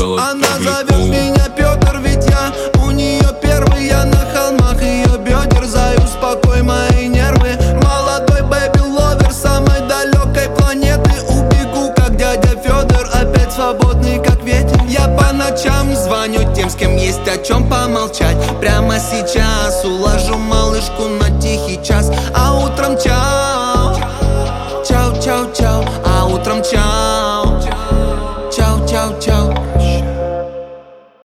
Она зовет меня Петр, ведь я у нее первый. Я на холмах ее бедер, заю, успокой мои нервы. Молодой бэби-ловер самой далекой планеты. Убегу, как дядя Федор, опять свободный, как ветер. Я по ночам звоню тем, с кем есть о чем помолчать. Прямо сейчас уложу малышку на тихий час, а утром час